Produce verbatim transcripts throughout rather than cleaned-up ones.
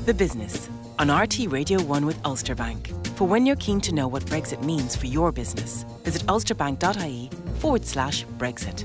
The Business on R T Radio one with Ulster Bank. For when you're keen to know what Brexit means for your business, visit ulsterbank.ie forward slash Brexit.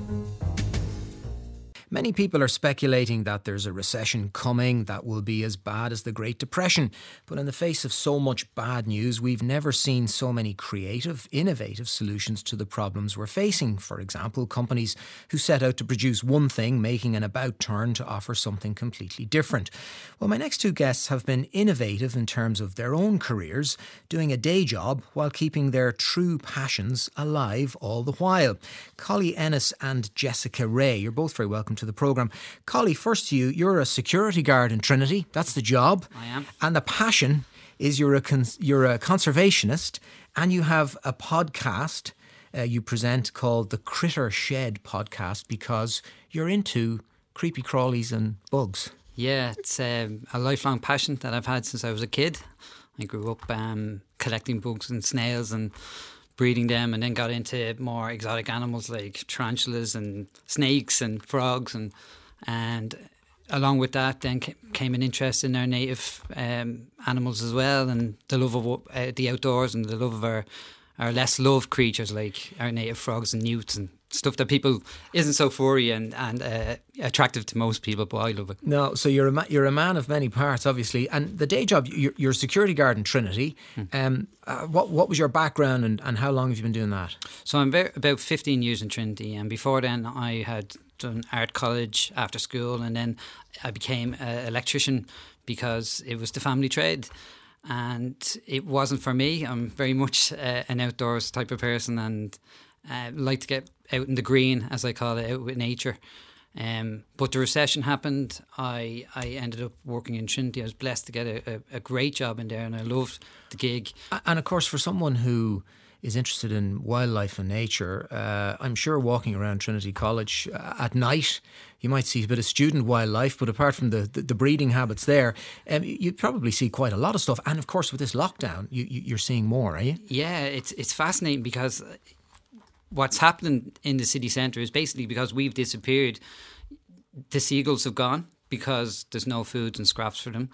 Many people are speculating that there's a recession coming that will be as bad as the Great Depression. But in the face of so much bad news, we've never seen so many creative, innovative solutions to the problems we're facing. For example, companies who set out to produce one thing, making an about turn to offer something completely different. Well, my next two guests have been innovative in terms of their own careers, doing a day job while keeping their true passions alive all the while. Collie Ennis and Jessica Ray, you're both very welcome to the programme. Collie, first to you, you're a security guard in Trinity. That's the job. I am. And the passion is you're a cons- you're a conservationist, and you have a podcast uh, you present called the Critter Shed Podcast because you're into creepy crawlies and bugs. Yeah, it's um, a lifelong passion that I've had since I was a kid. I grew up um, collecting bugs and snails and breeding them, and then got into more exotic animals like tarantulas and snakes and frogs, and and along with that then came an interest in our native um, animals as well, and the love of uh, the outdoors and the love of our, our less loved creatures like our native frogs and newts and stuff that people isn't so furry and, and uh, attractive to most people, but I love it. No, so you're a, ma- you're a man of many parts, obviously. And the day job, you're, you're a security guard in Trinity. Hmm. Um, uh, what what was your background and, and how long have you been doing that? So I'm very, about fifteen years in Trinity, and before then I had done art college after school, and then I became an electrician because it was the family trade. And it wasn't for me. I'm very much uh, an outdoors type of person, and uh, like to get out in the green, as I call it, out with nature. Um, but the recession happened. I, I ended up working in Trinity. I was blessed to get a, a, a great job in there, and I loved the gig. And of course, for someone who is interested in wildlife and nature, uh, I'm sure walking around Trinity College uh, at night, you might see a bit of student wildlife, but apart from the, the, the breeding habits there, um, you probably see quite a lot of stuff. And of course, with this lockdown, you, you, you're seeing more, are you? Yeah, it's it's fascinating because what's happening in the city centre is basically because we've disappeared, the seagulls have gone because there's no food and scraps for them.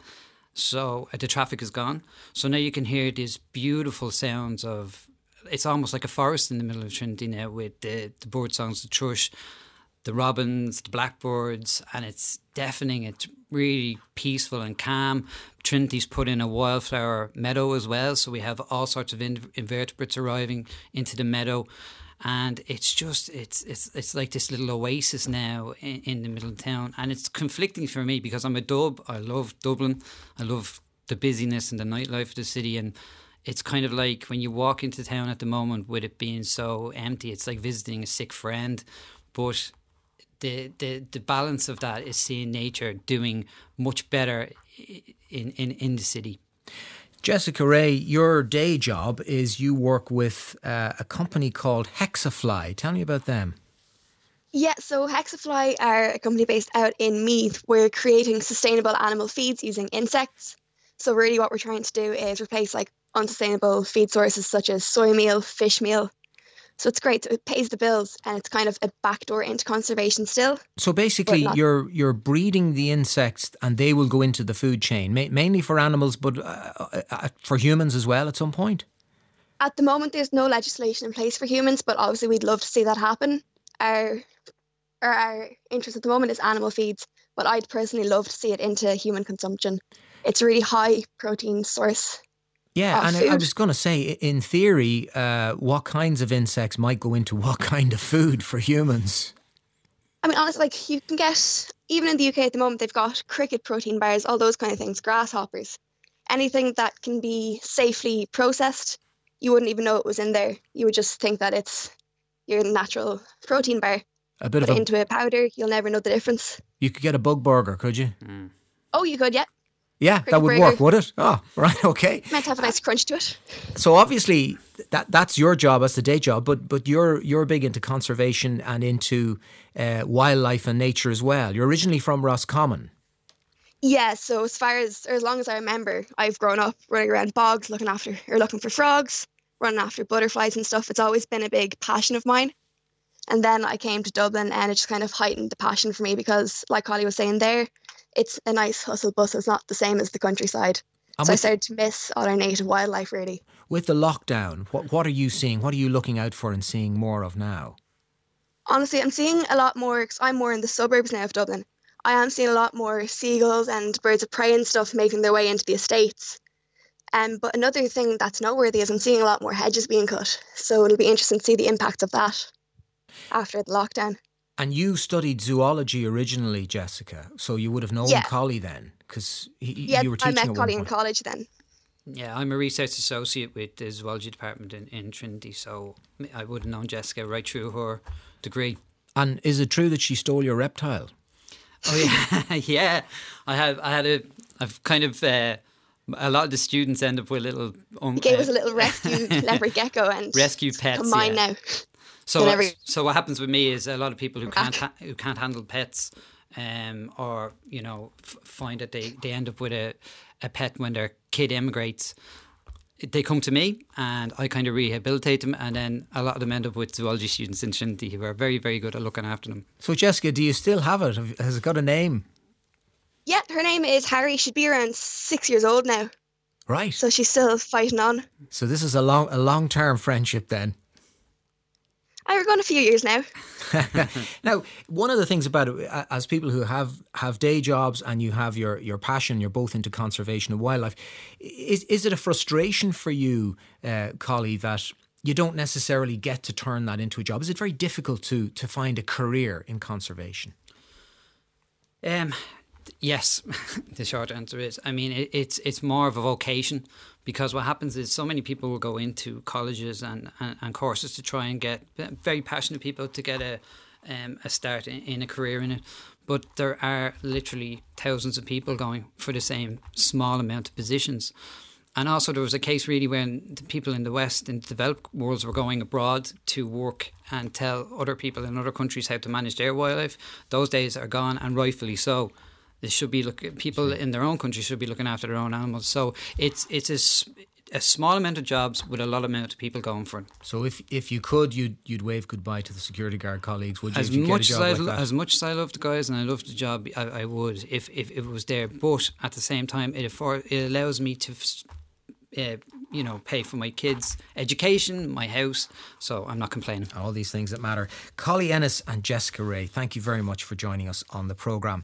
So uh, the traffic is gone. So now you can hear these beautiful sounds of, it's almost like a forest in the middle of Trinity now, with the, the bird songs, the thrush, the robins, the blackbirds, and it's deafening. It's really peaceful and calm. Trinity's put in a wildflower meadow as well, so we have all sorts of in- invertebrates arriving into the meadow. And it's just, it's it's it's like this little oasis now in, in the middle of town. And it's conflicting for me because I'm a Dub. I love Dublin. I love the busyness and the nightlife of the city. And it's kind of like when you walk into town at the moment with it being so empty, it's like visiting a sick friend. But the the, the balance of that is seeing nature doing much better in, in, in the city. Jessica Ray, your day job is you work with uh, a company called Hexafly. Tell me about them. Yeah, so Hexafly are a company based out in Meath. We're creating sustainable animal feeds using insects. So really what we're trying to do is replace like unsustainable feed sources such as soy meal, fish meal. So it's great. So it pays the bills, and it's kind of a backdoor into conservation still. So basically you're you're breeding the insects and they will go into the food chain, ma- mainly for animals, but uh, uh, for humans as well at some point? At the moment, there's no legislation in place for humans, but obviously we'd love to see that happen. Our, our, our interest at the moment is animal feeds, but I'd personally love to see it into human consumption. It's a really high protein source. Yeah, and food. I was going to say, in theory, uh, what kinds of insects might go into what kind of food for humans? I mean, honestly, like you can get, even in the U K at the moment, they've got cricket protein bars, all those kind of things, grasshoppers. Anything that can be safely processed, you wouldn't even know it was in there. You would just think that it's your natural protein bar. A bit Put of a, it into a powder, you'll never know the difference. You could get a bug burger, could you? Mm. Oh, you could, yeah. Yeah, Cricket that would burger. work, would it? Oh, right, okay. Meant to have a nice crunch to it. So obviously that that's your job, that's the day job, but but you're you're big into conservation and into uh, wildlife and nature as well. You're originally from Roscommon. Yeah, so as far as, or as long as I remember, I've grown up running around bogs, looking after, or looking for frogs, running after butterflies and stuff. It's always been a big passion of mine. And then I came to Dublin, and it just kind of heightened the passion for me because, like Collie was saying there, it's a nice hustle bustle. It's not the same as the countryside. And so I with- started to miss all our native wildlife, really. With the lockdown, what what are you seeing? What are you looking out for and seeing more of now? Honestly, I'm seeing a lot more, because I'm more in the suburbs now of Dublin. I am seeing a lot more seagulls and birds of prey and stuff making their way into the estates. Um, but another thing that's noteworthy is I'm seeing a lot more hedges being cut. So it'll be interesting to see the impacts of that after the lockdown. And you studied zoology originally, Jessica, so you would have known Yeah. Collie then, because Yeah, you were I teaching met at one Collie in point. college then. Yeah, I'm a research associate with the zoology department in, in Trinity, so I would have known Jessica right through her degree. And is it true that she stole your reptile? Oh yeah, yeah. I have. I had a. I've kind of. Uh, a lot of the students end up with little. Um, He gave uh, us a little rescue leopard gecko and rescue pets. come mine yeah. now. So, They'll uh, never- so what happens with me is a lot of people who Back. can't ha- who can't handle pets, um, or you know, f- find that they, they end up with a, a pet when their kid immigrates. They come to me and I kind of rehabilitate them, and then a lot of them end up with zoology students in Trinity who are very, very good at looking after them. So, Jessica, do you still have it? Have- Has it got a name? Yeah, her name is Harry. She'd be around six years old now. Right. So she's still fighting on. So this is a long, a long-term friendship then. I we're going a few years now. Now, one of the things about it, a- as people who have, have day jobs and you have your, your passion, you're both into conservation of wildlife, is is it a frustration for you, uh, Collie, that you don't necessarily get to turn that into a job? Is it very difficult to to find a career in conservation? Um, yes, the short answer is. I mean, it, it's it's more of a vocation, because what happens is so many people will go into colleges and, and, and courses to try and get very passionate people to get a um, a start in, in a career in it. But there are literally thousands of people going for the same small amount of positions. And also there was a case really when the people in the West, in the developed worlds, were going abroad to work and tell other people in other countries how to manage their wildlife. Those days are gone, and rightfully so. They should be look, people in their own country should be looking after their own animals. So it's it's a, s- a small amount of jobs with a lot amount of people going for it. So if if you could, you'd you'd wave goodbye to the security guard colleagues, would you? As if you get a much as job I like that? as much as I love the guys and I love the job, I, I would if, if if it was there. But at the same time, it affor- it allows me to. Uh, you know, pay for my kids' education, my house, so I'm not complaining. All these things that matter. Collie Ennis and Jessica Ray, thank you very much for joining us on the programme.